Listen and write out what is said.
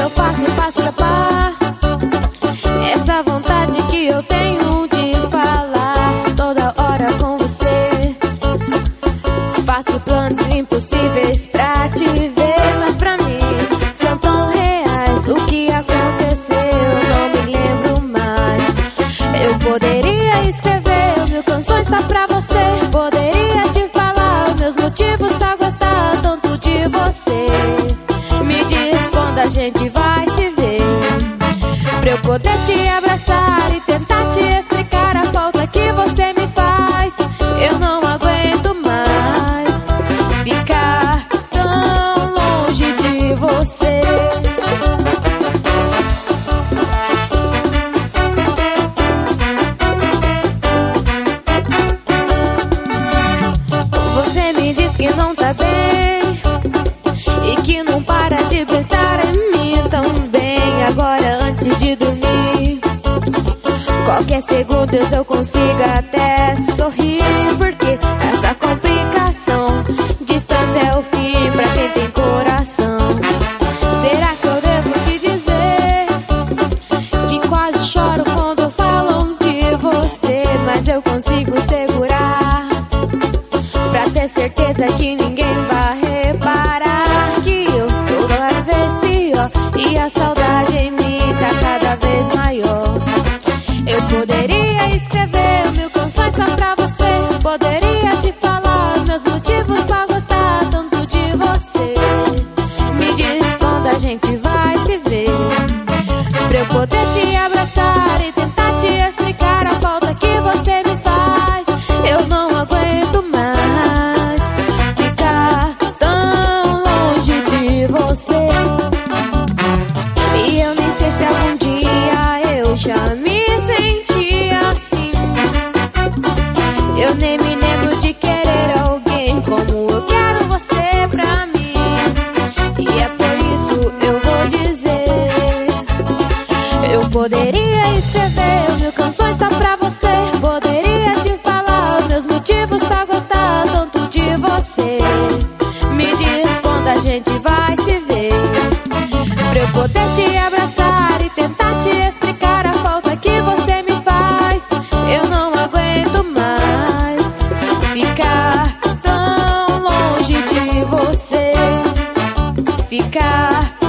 eu faço escapar essa vontade que eu tenho de falar toda hora com você. Faço planos impossíveis pra te ver, mas pra mim são tão reais. O que aconteceu eu não me lembro mais. Eu poderia escrever 1000 canções só pra você. Poderia te falar os meus motivos pra gostar tanto de você. Me diz quando a gente vai se ver, pra eu poder te abraçar e tentar te explicar a falta que você me faz. Eu não aguento mais ficar tão longe de você. Você me diz que não tá bem e que não para de pensar em mim também. Agora antes de dormir, qualquer segundo eu consigo até sorrir, porque essa complicação, distância é o fim pra quem tem coração. Será que eu devo te dizer que quase choro quando falam de você? Mas eu consigo segurar pra ter certeza que ninguém vai reparar que eu tô cada vez pior e a saudade em mim tá cada vez maior. Eu poderia escrever 1000 canções só pra você. Poderia te falar os meus motivos pra gostar tanto de você. Me diz quando a gente vai se ver, pra eu poder te abraçar e tentar te explicar a falta que você me faz. Eu não aguento mais ficar tão longe de você. E eu nem sei se algum dia eu já me senti assim. Eu nem me lembro de querer alguém como eu quero você pra mim. E é por isso eu vou dizer, eu poderia escrever 1000 canções só pra você. Poderia te falar os meus motivos pra gostar tanto de você. Me diz quando a gente vai se ver, pra eu poder te abraçar e tentar te explicar a falta que você me faz. Eu não aguento mais ficar tão longe de você. Ficar